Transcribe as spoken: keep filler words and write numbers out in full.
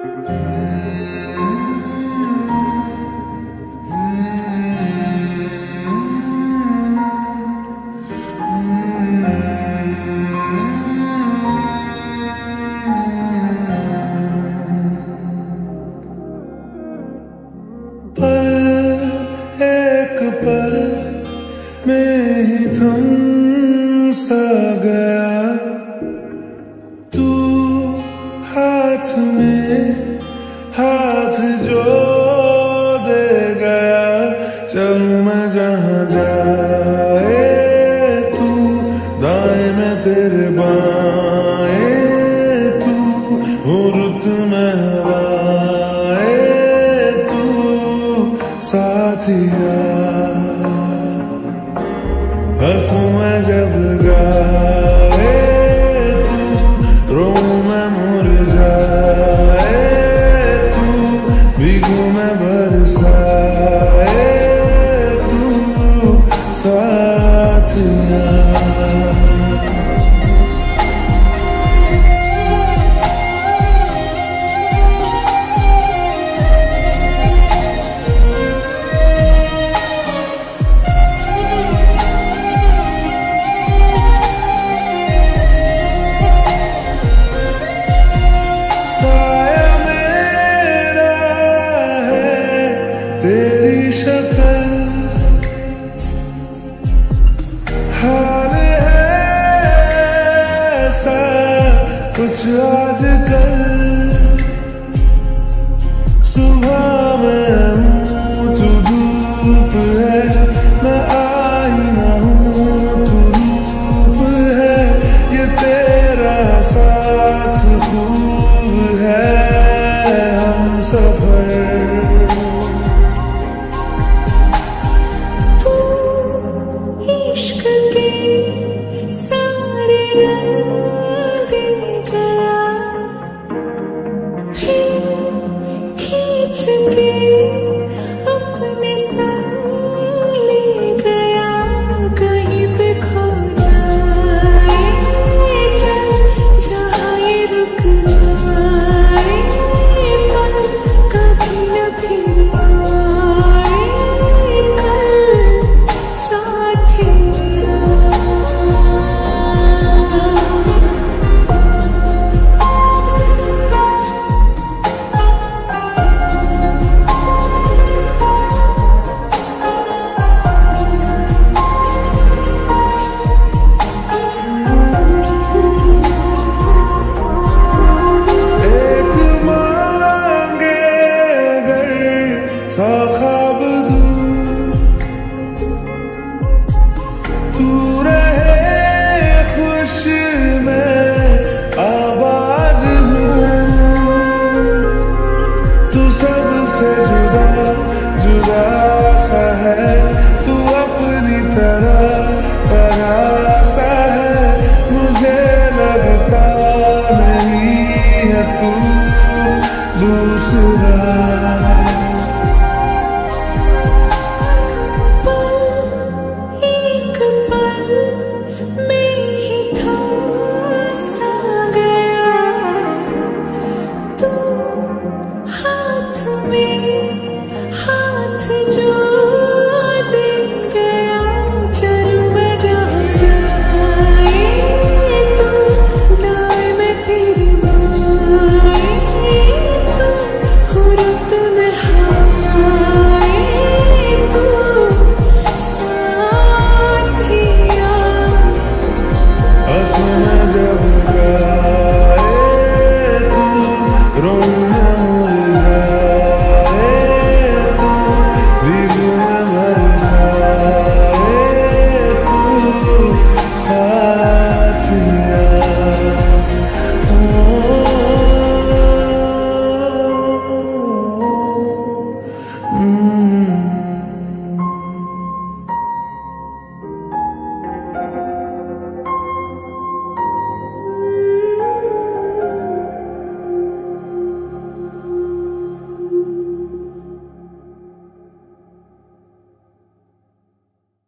एक पल में ही थम सा गया तू, हाथ में हाथ जो दे गया। चलूं मैं जहाँ जाए तू, दाएं में तेरे बाएं तू, हो रुत में हवाएं तू साथिया। हंसूं मैं जब गाए तू, रोऊं मैं मुरझाए तू, भीगूं मैं बरसाए तू साथिया। तेरी शक्ल हाल है ऐसा कुछ आजकल। सुबह में हूँ तू धूप है, मैं आईना हूँ तू रूप है। ये तेरा साथ खूब है, हम सफर। अपने संग ले गया, कहीं पे खो जाए चल, जहाँ ये रुक जाए पर कभी न फिर आए कल साथिया। ख्वाब दूं तू रहे खुश, मैं आबाद हूँ। तू सबसे जुदा जुदा